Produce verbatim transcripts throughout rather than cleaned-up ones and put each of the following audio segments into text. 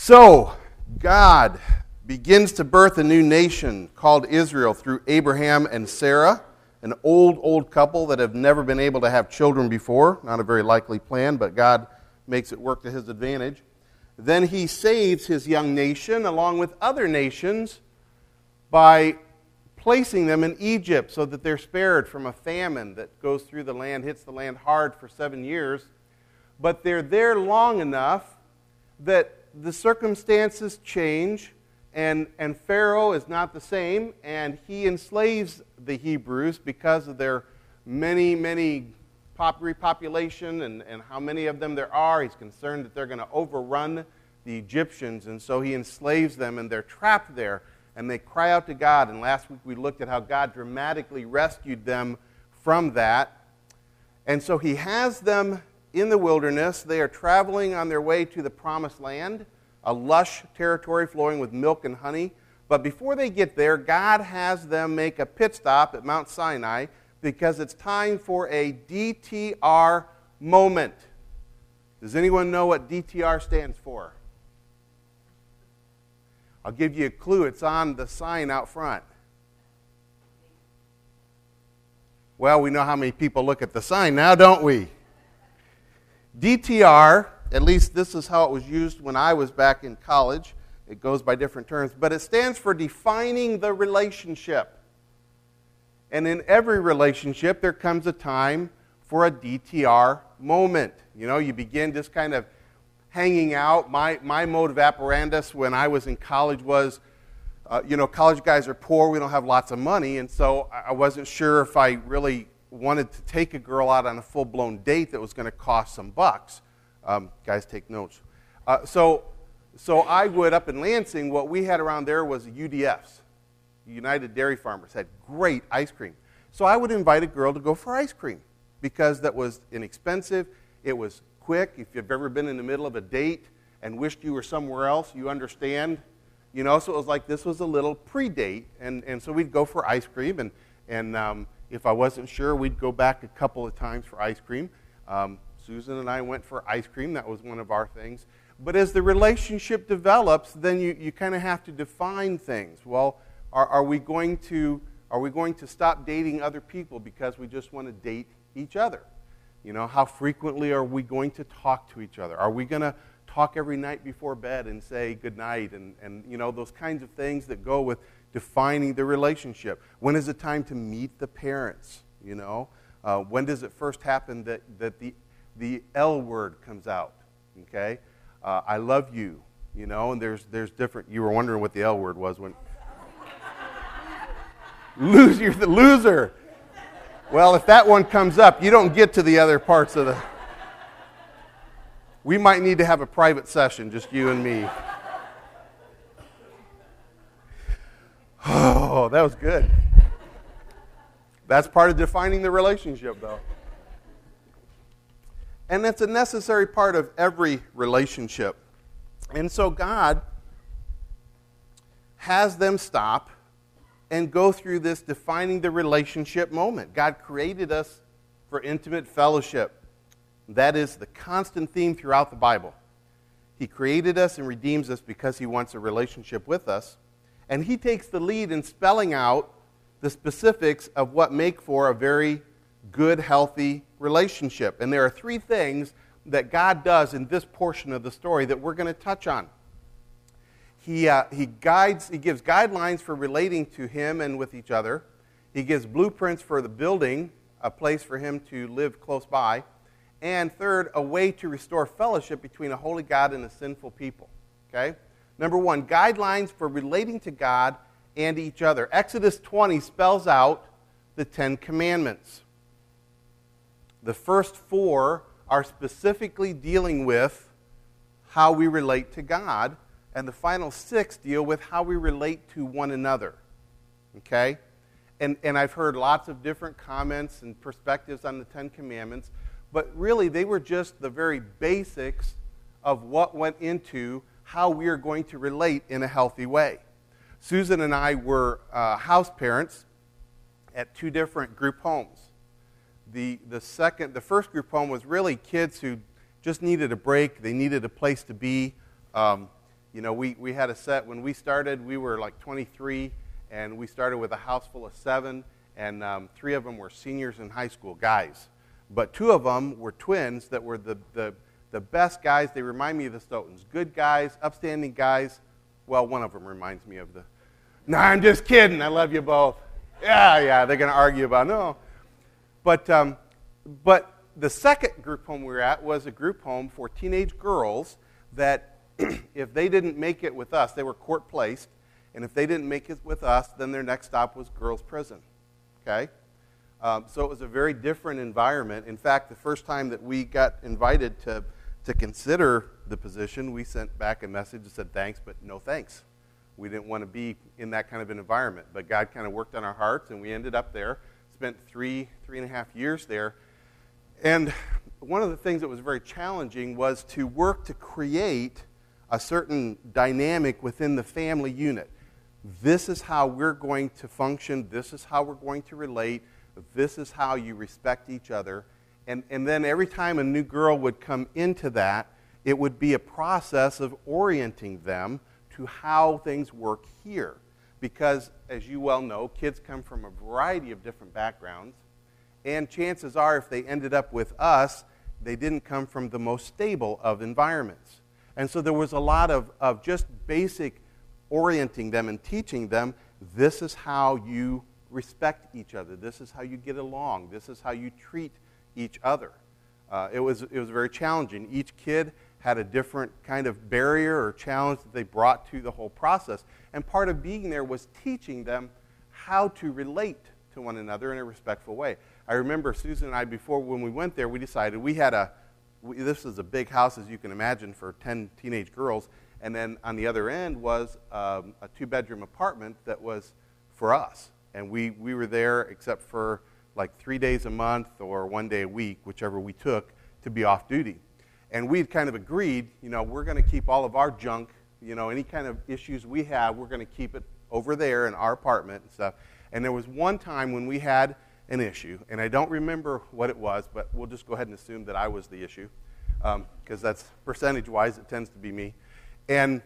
So, God begins to birth a new nation called Israel through Abraham and Sarah, an old, old couple that have never been able to have children before. Not a very likely plan, but God makes it work to his advantage. Then he saves his young nation along with other nations by placing them in Egypt so that they're spared from a famine that goes through the land, hits the land hard for seven years. But they're there long enough that the circumstances change, and, and Pharaoh is not the same, and he enslaves the Hebrews because of their many, many pop repopulation and, and how many of them there are. He's concerned that they're going to overrun the Egyptians, and so he enslaves them, and they're trapped there, and they cry out to God. And last week we looked at how God dramatically rescued them from that. And so he has them in the wilderness. They are traveling on their way to the promised land, a lush territory flowing with milk and honey. But before they get there, God has them make a pit stop at Mount Sinai because it's time for a D T R moment. Does anyone know what D T R stands for? I'll give you a clue. It's on the sign out front. Well, we know how many people look at the sign now, don't we? D T R, at least this is how it was used when I was back in college. It goes by different terms, but it stands for defining the relationship. And in every relationship, there comes a time for a D T R moment. You know, you begin just kind of hanging out. My, my mode of operandus when I was in college was, uh, you know, college guys are poor, we don't have lots of money, and so I wasn't sure if I really wanted to take a girl out on a full-blown date that was going to cost some bucks. Um, guys, take notes. Uh, so, so I would, up in Lansing, what we had around there was U D Fs, United Dairy Farmers, had great ice cream. So I would invite a girl to go for ice cream because that was inexpensive, it was quick. If you've ever been in the middle of a date and wished you were somewhere else, you understand. You know, so it was like this was a little pre-date, and, and so we'd go for ice cream, and, and um, if I wasn't sure, we'd go back a couple of times for ice cream. Um, Susan and I went for ice cream. That was one of our things. But as the relationship develops, then you, you kind of have to define things. Well, are, are we going to are we going to stop dating other people because we just want to date each other? You know, how frequently are we going to talk to each other? Are we going to talk every night before bed and say goodnight and, and, you know, those kinds of things that go with defining the relationship? When is it time to meet the parents, you know? Uh, when does it first happen that, that the, the L word comes out, okay? Uh, I love you, you know, and there's, there's different, you were wondering what the L word was when... Loser, you're the loser. Well, if that one comes up, you don't get to the other parts of the... We might need to have a private session, just you and me. Oh, that was good. That's part of defining the relationship, though. And that's a necessary part of every relationship. And so God has them stop and go through this defining the relationship moment. God created us for intimate fellowship. That is the constant theme throughout the Bible. He created us and redeems us because he wants a relationship with us. And he takes the lead in spelling out the specifics of what make for a very good, healthy relationship. And there are three things that God does in this portion of the story that we're going to touch on. He, uh, he guides, he gives guidelines for relating to him and with each other. He gives blueprints for the building, a place for him to live close by. And third, a way to restore fellowship between a holy God and a sinful people. Okay? Number one, guidelines for relating to God and each other. Exodus twenty spells out the Ten Commandments. The first four are specifically dealing with how we relate to God, and the final six deal with how we relate to one another. Okay? And, and I've heard lots of different comments and perspectives on the Ten Commandments, but really they were just the very basics of what went into how we are going to relate in a healthy way. Susan and I were uh, house parents at two different group homes. The, the second, the first group home was really kids who just needed a break. They needed a place to be. Um, You know, we, we had a set, when we started, we were like twenty-three, and we started with a house full of seven, and um, three of them were seniors in high school, guys. But two of them were twins that were the, the, the best guys. They remind me of the Stotons. Good guys, upstanding guys. Well, one of them reminds me of the, no, I'm just kidding. I love you both. Yeah, yeah, they're going to argue about, no. But, um, but the second group home we were at was a group home for teenage girls that if they didn't make it with us, they were court placed, and if they didn't make it with us, then their next stop was girls' prison. Okay? Um, so it was a very different environment. In fact, the first time that we got invited to, to consider the position, we sent back a message that said thanks, but no thanks. We didn't want to be in that kind of an environment. But God kind of worked on our hearts, and we ended up there, spent three, three and a half years there. And one of the things that was very challenging was to work to create a certain dynamic within the family unit. This is how we're going to function. This is how we're going to relate. This is how you respect each other. And, and then every time a new girl would come into that, it would be a process of orienting them to how things work here. Because, as you well know, kids come from a variety of different backgrounds. And chances are, if they ended up with us, they didn't come from the most stable of environments. And so there was a lot of, of just basic orienting them and teaching them, this is how you respect each other. This is how you get along. This is how you treat each other. Uh, it was it was very challenging. Each kid had a different kind of barrier or challenge that they brought to the whole process. And part of being there was teaching them how to relate to one another in a respectful way. I remember Susan and I, before when we went there, we decided we had a, we, this was a big house, as you can imagine, for ten teenage girls. And then on the other end was um, a two-bedroom apartment that was for us. And we, we were there except for like three days a month or one day a week, whichever we took, to be off duty. And we had kind of agreed, you know, we're going to keep all of our junk, you know, any kind of issues we have, we're going to keep it over there in our apartment and stuff. And there was one time when we had an issue, and I don't remember what it was, but we'll just go ahead and assume that I was the issue, because um, that's percentage-wise, it tends to be me. And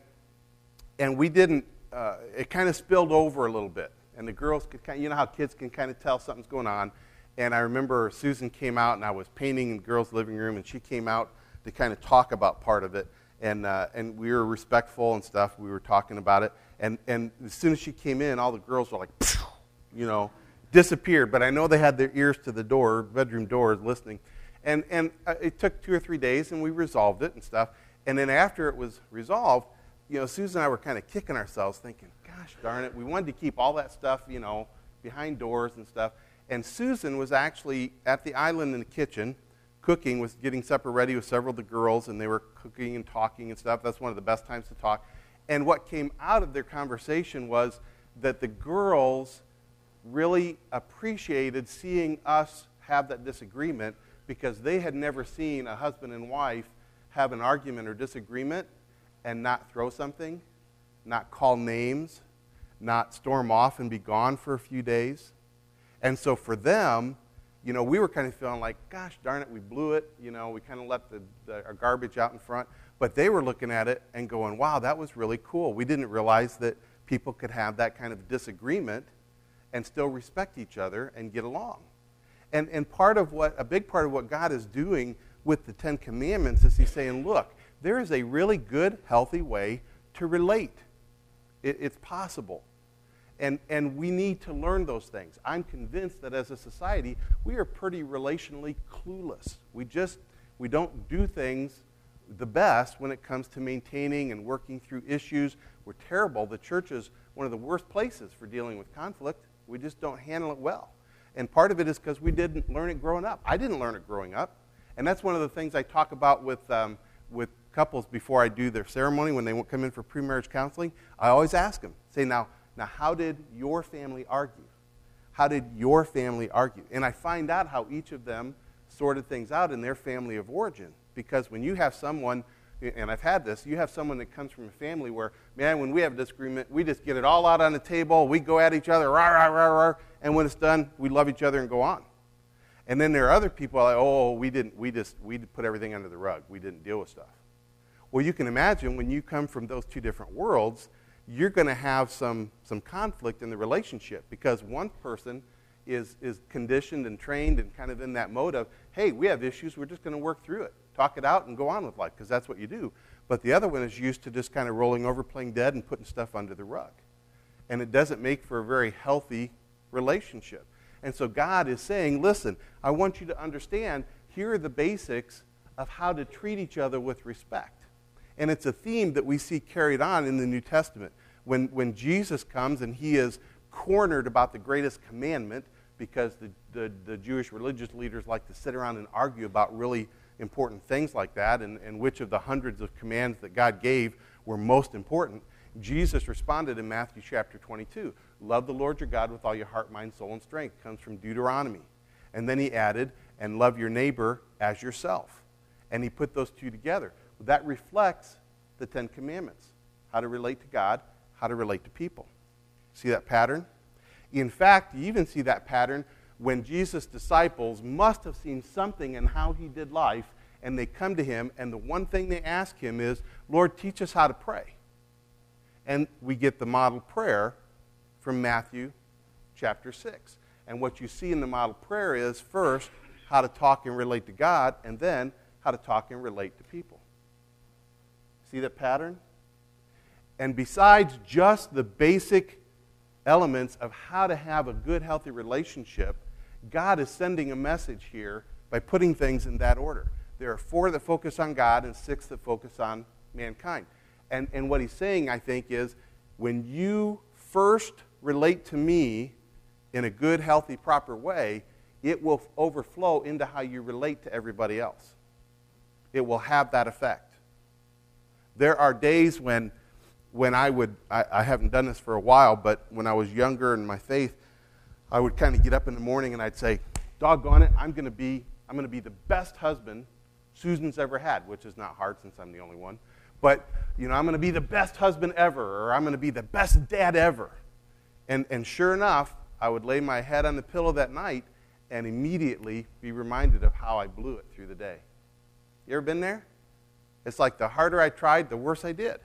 and we didn't, uh, it kind of spilled over a little bit. And the girls could kind of, you know how kids can kind of tell something's going on. And I remember Susan came out, and I was painting in the girls' living room, and she came out to kind of talk about part of it. And uh, and we were respectful and stuff. We were talking about it. And, and as soon as she came in, all the girls were like, you know, disappeared. But I know they had their ears to the door, bedroom doors, listening. And, and uh, it took two or three days, and we resolved it and stuff. And then after it was resolved, you know, Susan and I were kind of kicking ourselves thinking, gosh darn it, we wanted to keep all that stuff, you know, behind doors and stuff. And Susan was actually at the island in the kitchen cooking, was getting supper ready with several of the girls, and they were cooking and talking and stuff. That's one of the best times to talk. And what came out of their conversation was that the girls really appreciated seeing us have that disagreement because they had never seen a husband and wife have an argument or disagreement and not throw something, not call names, not storm off and be gone for a few days. And so for them, you know, we were kind of feeling like, gosh darn it, we blew it. You know, we kind of left the, the, our garbage out in front. But they were looking at it and going, wow, that was really cool. We didn't realize that people could have that kind of disagreement and still respect each other and get along. And and part of what, a big part of what God is doing with the Ten Commandments is he's saying, look, there is a really good, healthy way to relate. It, it's possible. And and we need to learn those things. I'm convinced that as a society, we are pretty relationally clueless. We just, we don't do things the best when it comes to maintaining and working through issues. We're terrible. The church is one of the worst places for dealing with conflict. We just don't handle it well. And part of it is because we didn't learn it growing up. I didn't learn it growing up. And that's one of the things I talk about with um, with couples before I do their ceremony when they come in for pre-marriage counseling. I always ask them, say, now, now how did your family argue? How did your family argue? And I find out how each of them sorted things out in their family of origin. Because when you have someone, and I've had this, you have someone that comes from a family where, man, when we have a disagreement, we just get it all out on the table, we go at each other, rah, rah, rah, rah, and when it's done, we love each other and go on. And then there are other people like, oh, we didn't, we just, we put everything under the rug. We didn't deal with stuff. Well, you can imagine when you come from those two different worlds, you're going to have some, some conflict in the relationship because one person is, is conditioned and trained and kind of in that mode of, hey, we have issues, we're just going to work through it, talk it out and go on with life because that's what you do. But the other one is used to just kind of rolling over, playing dead, and putting stuff under the rug. And it doesn't make for a very healthy relationship. And so God is saying, listen, I want you to understand, here are the basics of how to treat each other with respect. And it's a theme that we see carried on in the New Testament. When, when Jesus comes and he is cornered about the greatest commandment, because the, the, the Jewish religious leaders like to sit around and argue about really important things like that, and, and which of the hundreds of commands that God gave were most important, Jesus responded in Matthew chapter twenty-two. Love the Lord your God with all your heart, mind, soul, and strength. Comes from Deuteronomy. And then he added, and love your neighbor as yourself. And he put those two together. That reflects the Ten Commandments. How to relate to God, how to relate to people. See that pattern? In fact, you even see that pattern when Jesus' disciples must have seen something in how he did life, and they come to him, and the one thing they ask him is, Lord, teach us how to pray. And we get the model prayer from Matthew chapter six. And what you see in the model prayer is, first, how to talk and relate to God, and then how to talk and relate to people. See that pattern? And besides just the basic elements of how to have a good, healthy relationship, God is sending a message here by putting things in that order. There are four that focus on God and six that focus on mankind. And, and what he's saying, I think, is when you first relate to me in a good, healthy, proper way, it will overflow into how you relate to everybody else. It will have that effect. There are days when when I would, I, I haven't done this for a while, but when I was younger in my faith, I would kind of get up in the morning and I'd say, doggone it, I'm going to be, I'm going to be the best husband Susan's ever had, which is not hard since I'm the only one. But, you know, I'm going to be the best husband ever, or I'm going to be the best dad ever. And, and sure enough, I would lay my head on the pillow that night and immediately be reminded of how I blew it through the day. You ever been there? It's like the harder I tried, the worse I did.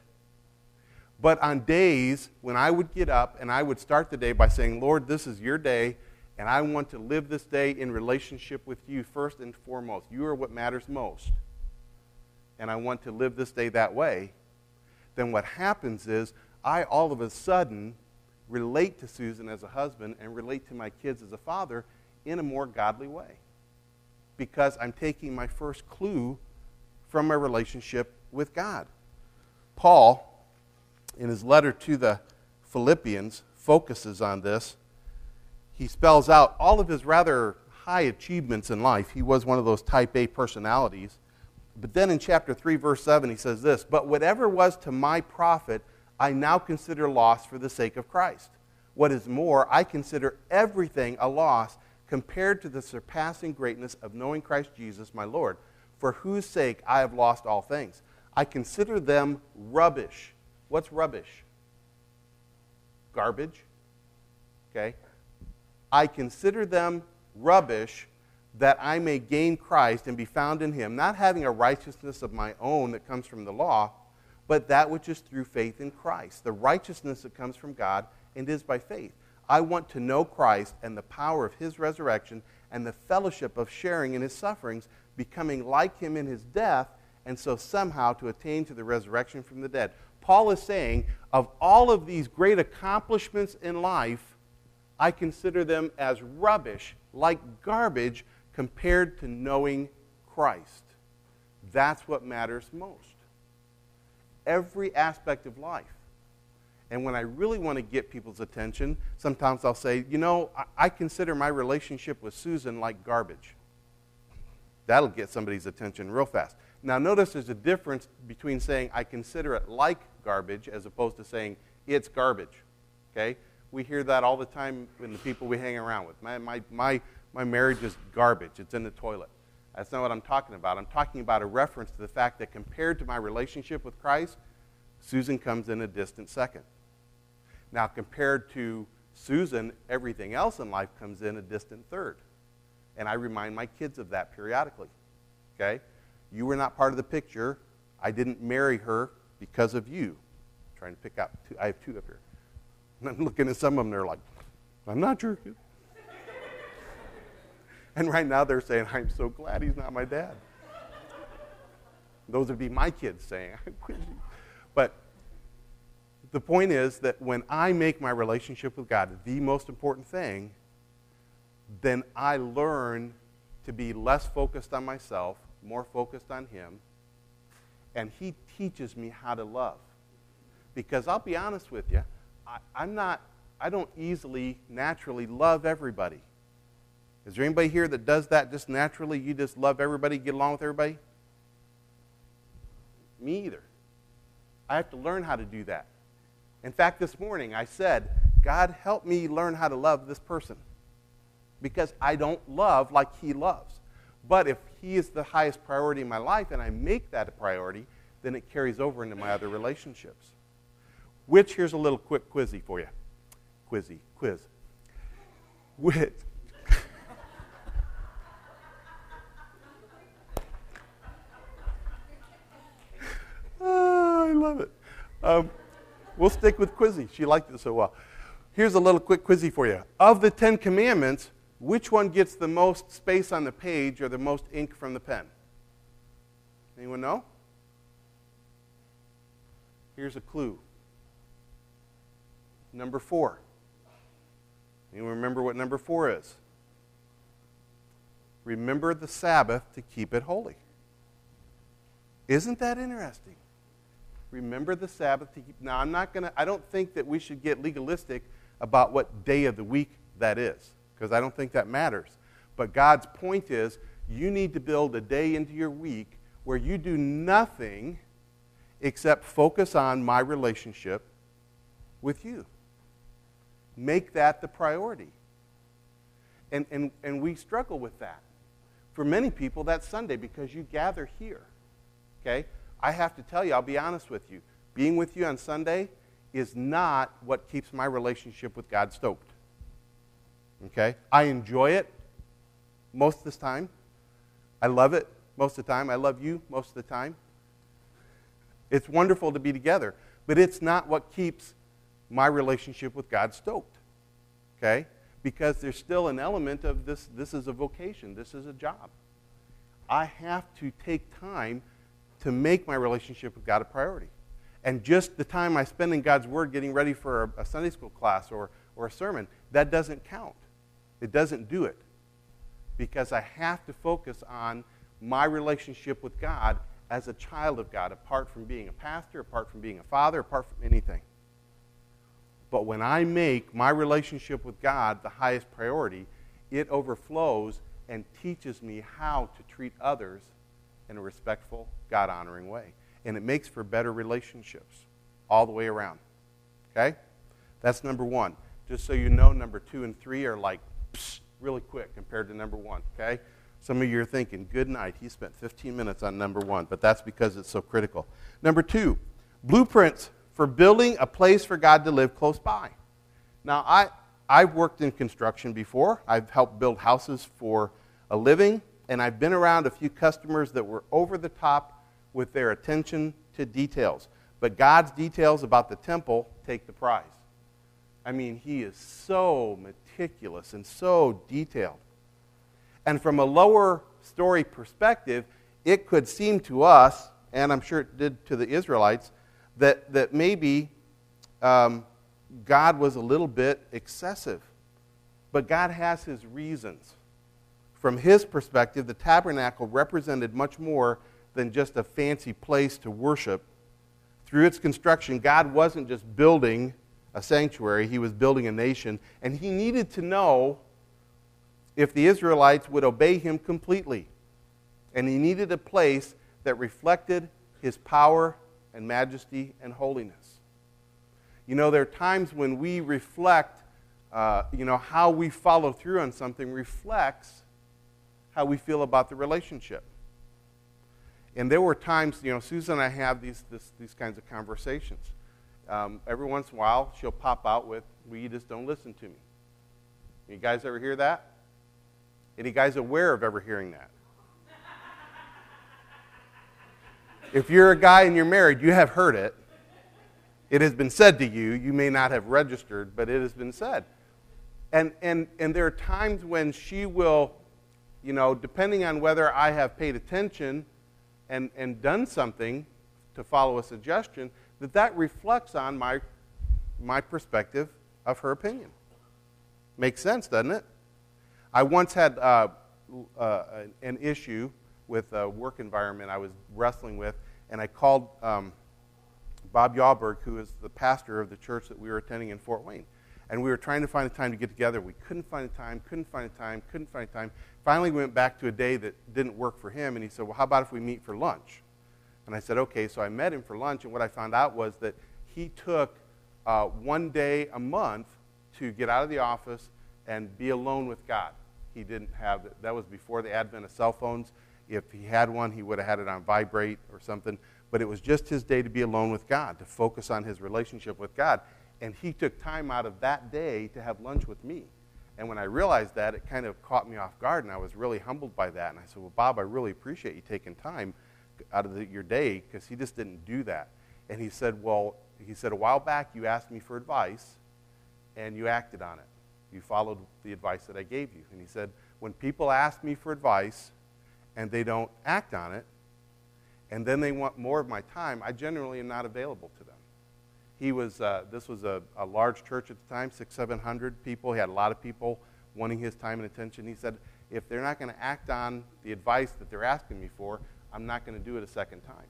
But on days when I would get up and I would start the day by saying, Lord, this is your day, and I want to live this day in relationship with you first and foremost. You are what matters most. And I want to live this day that way. Then what happens is I all of a sudden relate to Susan as a husband and relate to my kids as a father in a more godly way. Because I'm taking my first clue from my relationship with God. Paul, in his letter to the Philippians, focuses on this. He spells out all of his rather high achievements in life. He was one of those type A personalities. But then in chapter three, verse seven, he says this, but whatever was to my profit, I now consider loss for the sake of Christ. What is more, I consider everything a loss compared to the surpassing greatness of knowing Christ Jesus, my Lord, for whose sake I have lost all things. I consider them rubbish. What's rubbish? Garbage. Okay? I consider them rubbish that I may gain Christ and be found in him, not having a righteousness of my own that comes from the law, but that which is through faith in Christ, the righteousness that comes from God and is by faith. I want to know Christ and the power of his resurrection and the fellowship of sharing in his sufferings, becoming like him in his death, and so somehow to attain to the resurrection from the dead. Paul is saying, of all of these great accomplishments in life, I consider them as rubbish, like garbage, compared to knowing Christ. That's what matters most. Every aspect of life. And when I really want to get people's attention, sometimes I'll say, you know, I, I consider my relationship with Susan like garbage. That'll get somebody's attention real fast. Now notice there's a difference between saying I consider it like garbage as opposed to saying it's garbage. Okay? We hear that all the time in the people we hang around with. My, my, my, my marriage is garbage. It's in the toilet. That's not what I'm talking about. I'm talking about a reference to the fact that compared to my relationship with Christ, Susan comes in a distant second. Now, compared to Susan, everything else in life comes in a distant third. And I remind my kids of that periodically. Okay? You were not part of the picture. I didn't marry her because of you. I'm trying to pick out two. I have two up here. And I'm looking at some of them, they're like, I'm not your kid. And right now they're saying, I'm so glad he's not my dad. Those would be my kids saying, but the point is that when I make my relationship with God the most important thing, then I learn to be less focused on myself, more focused on Him, and He teaches me how to love. Because I'll be honest with you, I, I'm not, I don't easily, naturally love everybody. Is there anybody here that does that just naturally? You just love everybody, get along with everybody? Me either. I have to learn how to do that. In fact, this morning I said, God, help me learn how to love this person. Because I don't love like He loves. But if He is the highest priority in my life and I make that a priority, then it carries over into my other relationships. Which, here's a little quick quizzy for you. Quizzy, quiz. Which, oh, I love it. Um, we'll stick with quizzy. She liked it so well. Here's a little quick quizzy for you. Of the Ten Commandments, which one gets the most space on the page or the most ink from the pen? Anyone know? Here's a clue. Number four. Anyone remember what number four is? Remember the Sabbath to keep it holy. Isn't that interesting? Remember the Sabbath to keep. Now, I'm not going to, I don't think that we should get legalistic about what day of the week that is, because I don't think that matters. But God's point is, you need to build a day into your week where you do nothing except focus on my relationship with you. Make that the priority. And, and, and we struggle with that. For many people, that's Sunday because you gather here. Okay? I have to tell you, I'll be honest with you. Being with you on Sunday is not what keeps my relationship with God stoked. Okay? I enjoy it most of the time. I love it most of the time. I love you most of the time. It's wonderful to be together. But it's not what keeps my relationship with God stoked. Okay? Because there's still an element of this, this is a vocation. This is a job. I have to take time to make my relationship with God a priority. And just the time I spend in God's Word getting ready for a, a Sunday school class or, or a sermon, that doesn't count. It doesn't do it. Because I have to focus on my relationship with God as a child of God, apart from being a pastor, apart from being a father, apart from anything. But when I make my relationship with God the highest priority, it overflows and teaches me how to treat others in a respectful, God-honoring way. And it makes for better relationships all the way around. Okay? That's number one. Just so you know, number two and three are like psh, really quick compared to number one. Okay? Some of you are thinking, good night, he spent fifteen minutes on number one, but that's because it's so critical. Number two, blueprints for building a place for God to live close by. Now, I, I've worked in construction before. I've helped build houses for a living, and I've been around a few customers that were over the top with their attention to details. But God's details about the temple take the prize. I mean, He is so meticulous and so detailed. And from a lower story perspective, it could seem to us, and I'm sure it did to the Israelites, that, that maybe um, God was a little bit excessive. But God has His reasons. From His perspective, the tabernacle represented much more than just a fancy place to worship. Through its construction, God wasn't just building a sanctuary, He was building a nation, and He needed to know if the Israelites would obey Him completely. And He needed a place that reflected His power and majesty and holiness. You know, there are times when we reflect, uh, you know, how we follow through on something reflects how we feel about the relationship. And there were times, you know, Susan and I have these this, these kinds of conversations. Um, every once in a while, she'll pop out with, well, you just don't listen to me. You guys ever hear that? Any guys aware of ever hearing that? If you're a guy and you're married, you have heard it. It has been said to you. You may not have registered, but it has been said. And and and there are times when she will, you know, depending on whether I have paid attention and, and done something to follow a suggestion, that that reflects on my my perspective of her opinion. Makes sense, doesn't it? I once had uh, uh, an issue with a work environment I was wrestling with, and I called um, Bob Yalberg, who is the pastor of the church that we were attending in Fort Wayne. And we were trying to find a time to get together. We couldn't find a time, couldn't find a time, couldn't find a time. Finally, we went back to a day that didn't work for him, and he said, well, how about if we meet for lunch? And I said, okay. So I met him for lunch, and what I found out was that he took uh, one day a month to get out of the office and be alone with God. He didn't have, that was before the advent of cell phones. If he had one, he would have had it on vibrate or something. But it was just his day to be alone with God, to focus on his relationship with God. And he took time out of that day to have lunch with me. And when I realized that, it kind of caught me off guard, and I was really humbled by that. And I said, well, Bob, I really appreciate you taking time out of the, your day, because he just didn't do that. And he said, well, he said, a while back you asked me for advice, and you acted on it. You followed the advice that I gave you. And he said, when people ask me for advice and they don't act on it, and then they want more of my time, I generally am not available to them. He was, uh, this was a, a large church at the time, six, seven hundred people. He had a lot of people wanting his time and attention. He said, if they're not going to act on the advice that they're asking me for, I'm not going to do it a second time.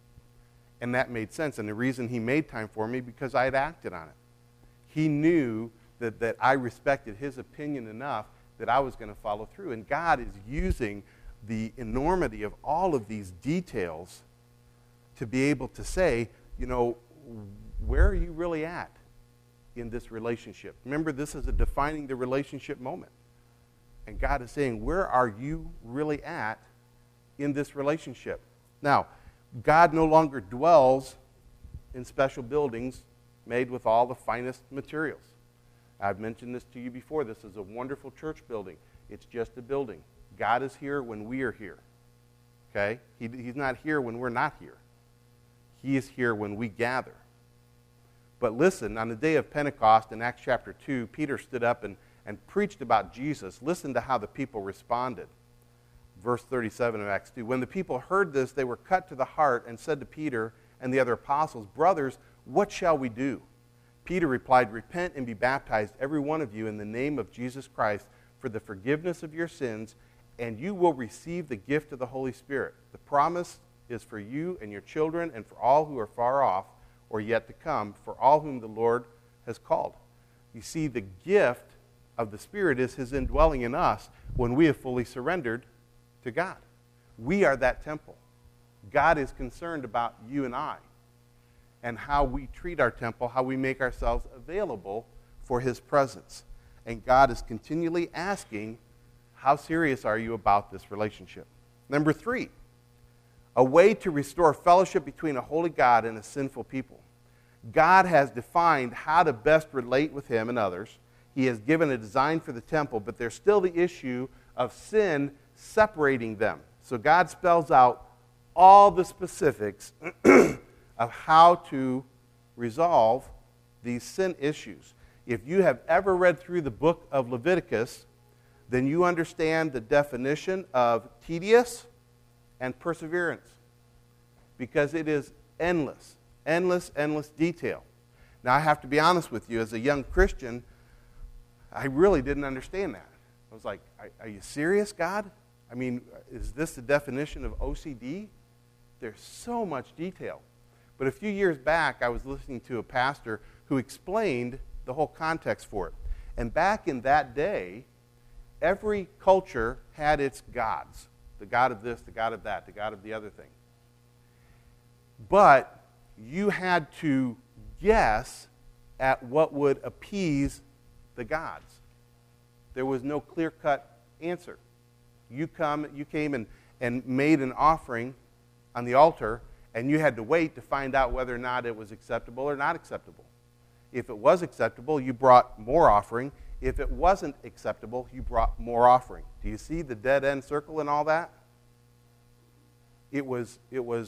And that made sense. And the reason he made time for me, because I had acted on it. He knew that, that I respected his opinion enough that I was going to follow through. And God is using the enormity of all of these details to be able to say, you know, where are you really at in this relationship? Remember, this is a defining the relationship moment. And God is saying, where are you really at in this relationship? Now, God no longer dwells in special buildings made with all the finest materials. I've mentioned this to you before. This is a wonderful church building. It's just a building. God is here when we are here. Okay? He, he's not here when we're not here. He is here when we gather. But listen, on the day of Pentecost in Acts chapter two, Peter stood up and, and preached about Jesus. Listen to how the people responded. Verse thirty-seven of Acts two. When the people heard this, they were cut to the heart and said to Peter and the other apostles, brothers, what shall we do? Peter replied, repent and be baptized, every one of you, in the name of Jesus Christ, for the forgiveness of your sins, and you will receive the gift of the Holy Spirit. The promise is for you and your children and for all who are far off or yet to come, for all whom the Lord has called. You see, the gift of the Spirit is his indwelling in us when we have fully surrendered to God. We are that temple. God is concerned about you and I and how we treat our temple, how we make ourselves available for his presence. And God is continually asking, how serious are you about this relationship? Number three, a way to restore fellowship between a holy God and a sinful people. God has defined how to best relate with him and others. He has given a design for the temple, but there's still the issue of sin separating them. So God spells out all the specifics of how to resolve these sin issues. If you have ever read through the book of Leviticus, then you understand the definition of tedious and perseverance, because it is endless, endless, endless detail. Now, I have to be honest with you, as a young Christian, I really didn't understand that. I was like, are, are you serious, God? I mean, is this the definition of O C D? There's so much detail. But a few years back, I was listening to a pastor who explained the whole context for it. And back in that day, every culture had its gods. The god of this, the god of that, the god of the other thing. But you had to guess at what would appease the gods. There was no clear-cut answer. You come, you came and, and made an offering on the altar, and you had to wait to find out whether or not it was acceptable or not acceptable. If it was acceptable, you brought more offering. If it wasn't acceptable, you brought more offering. Do you see the dead-end circle and all that? It was, it was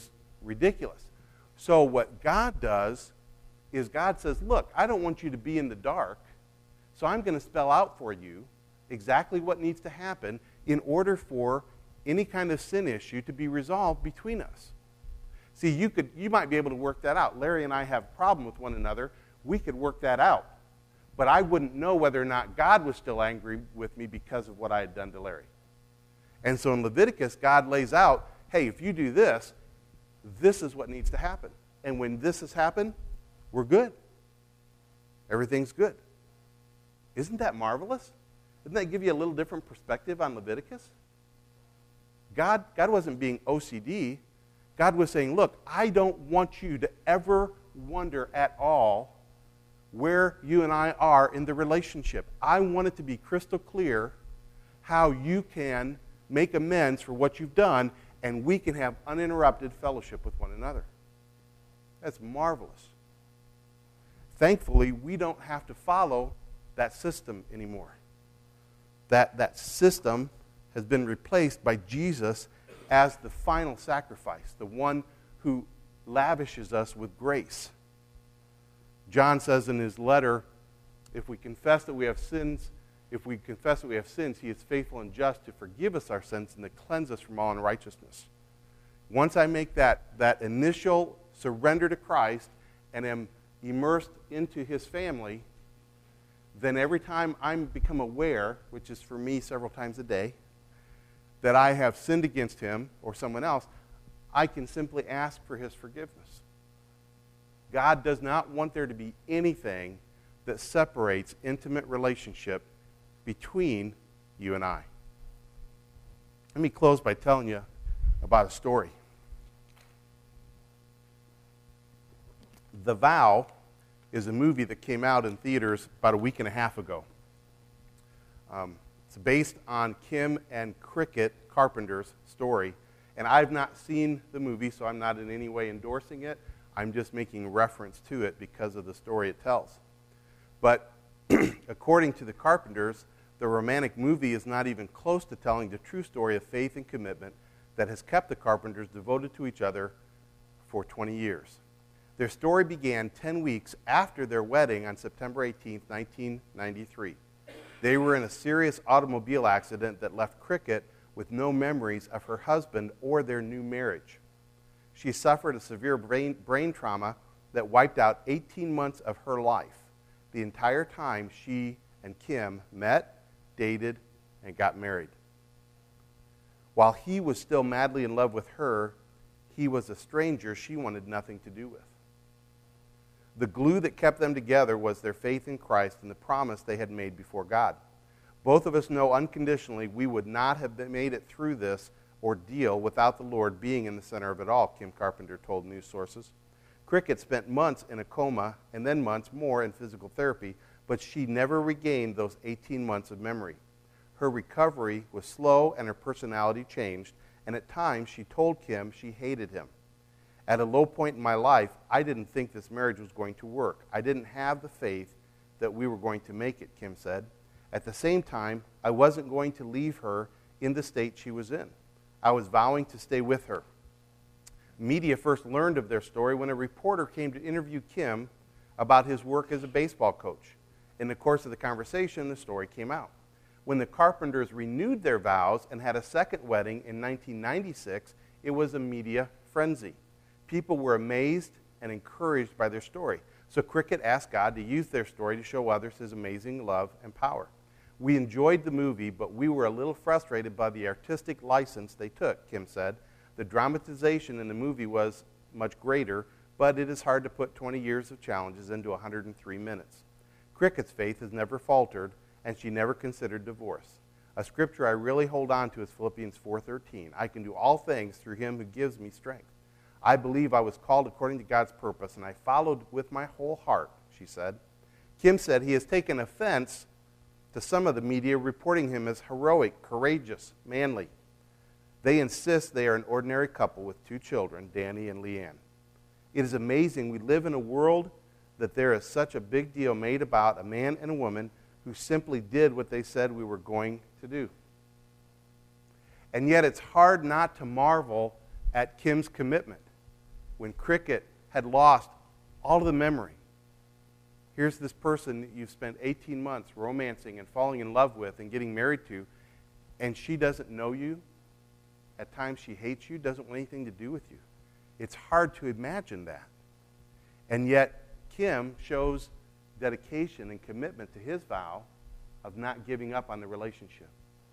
ridiculous. So what God does is God says, look, I don't want you to be in the dark, so I'm going to spell out for you exactly what needs to happen in order for any kind of sin issue to be resolved between us. See, you could, you might be able to work that out. Larry and I have a problem with one another. We could work that out. But I wouldn't know whether or not God was still angry with me because of what I had done to Larry. And so in Leviticus, God lays out, hey, if you do this, this is what needs to happen. And when this has happened, we're good. Everything's good. Isn't that marvelous? Doesn't that give you a little different perspective on Leviticus? God, God wasn't being O C D. God was saying, look, I don't want you to ever wonder at all where you and I are in the relationship. I want it to be crystal clear how you can make amends for what you've done, and we can have uninterrupted fellowship with one another. That's marvelous. Thankfully, we don't have to follow that system anymore. That, that system has been replaced by Jesus as the final sacrifice, the one who lavishes us with grace. John says in his letter, if we confess that we have sins, if we confess that we have sins, he is faithful and just to forgive us our sins and to cleanse us from all unrighteousness. Once I make that, that initial surrender to Christ and am immersed into his family, then every time I become aware, which is for me several times a day, that I have sinned against him or someone else, I can simply ask for his forgiveness. God does not want there to be anything that separates intimate relationship between you and I. Let me close by telling you about a story. The Vow is a movie that came out in theaters about a week and a half ago. Um, it's based on Kim and Cricket Carpenter's story. And I've not seen the movie, so I'm not in any way endorsing it. I'm just making reference to it because of the story it tells. But according to the Carpenters, the romantic movie is not even close to telling the true story of faith and commitment that has kept the Carpenters devoted to each other for twenty years. Their story began ten weeks after their wedding on September eighteenth, nineteen ninety-three. They were in a serious automobile accident that left Cricket with no memories of her husband or their new marriage. She suffered a severe brain, brain trauma that wiped out eighteen months of her life, the entire time she and Kim met, dated, and got married. While he was still madly in love with her, he was a stranger she wanted nothing to do with. The glue that kept them together was their faith in Christ and the promise they had made before God. Both of us know unconditionally we would not have made it through this ordeal without the Lord being in the center of it all, Kim Carpenter told news sources. Cricket spent months in a coma and then months more in physical therapy, but she never regained those eighteen months of memory. Her recovery was slow and her personality changed, and at times she told Kim she hated him. At a low point in my life, I didn't think this marriage was going to work. I didn't have the faith that we were going to make it, Kim said. At the same time, I wasn't going to leave her in the state she was in. I was vowing to stay with her. Media first learned of their story when a reporter came to interview Kim about his work as a baseball coach. In the course of the conversation, the story came out. When the Carpenters renewed their vows and had a second wedding in nineteen ninety-six, it was a media frenzy. People were amazed and encouraged by their story. So Cricket asked God to use their story to show others his amazing love and power. We enjoyed the movie, but we were a little frustrated by the artistic license they took, Kim said. The dramatization in the movie was much greater, but it is hard to put twenty years of challenges into one hundred three minutes. Cricket's faith has never faltered, and she never considered divorce. A scripture I really hold on to is Philippians four thirteen. I can do all things through him who gives me strength. I believe I was called according to God's purpose, and I followed with my whole heart, she said. Kim said he has taken offense to some of the media reporting him as heroic, courageous, manly. They insist they are an ordinary couple with two children, Danny and Leanne. It is amazing we live in a world that there is such a big deal made about a man and a woman who simply did what they said we were going to do. And yet it's hard not to marvel at Kim's commitment. when Cricket had lost all of the memory. Here's this person that you've spent eighteen months romancing and falling in love with and getting married to, and she doesn't know you. At times she hates you, doesn't want anything to do with you. It's hard to imagine that. And yet Kim shows dedication and commitment to his vow of not giving up on the relationship.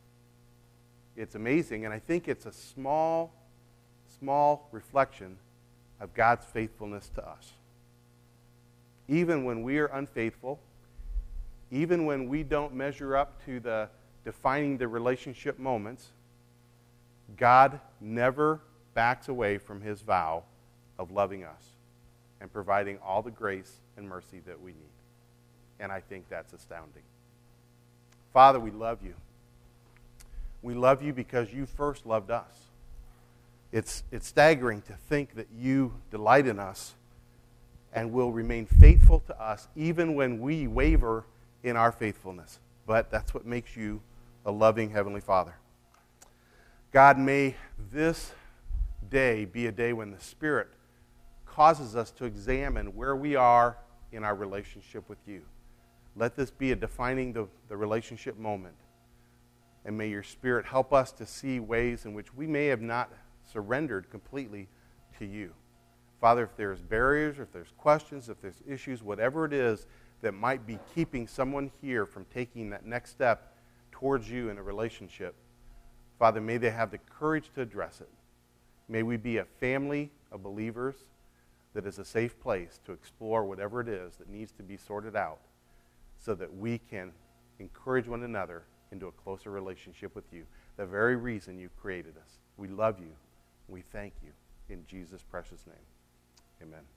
It's amazing, and I think it's a small, small reflection of God's faithfulness to us. Even when we are unfaithful, even when we don't measure up to the defining the relationship moments, God never backs away from his vow of loving us and providing all the grace and mercy that we need. And I think that's astounding. Father, we love you. We love you because you first loved us. It's, it's staggering to think that you delight in us and will remain faithful to us even when we waver in our faithfulness. But that's what makes you a loving Heavenly Father. God, may this day be a day when the Spirit causes us to examine where we are in our relationship with you. Let this be a defining the, the relationship moment. And may your Spirit help us to see ways in which we may have not surrendered completely to you. Father, if there's barriers, if there's questions, if there's issues, whatever it is that might be keeping someone here from taking that next step towards you in a relationship, Father, may they have the courage to address it. May we be a family of believers that is a safe place to explore whatever it is that needs to be sorted out so that we can encourage one another into a closer relationship with you, the very reason you created us. We love you. We thank you. In Jesus' precious name, amen.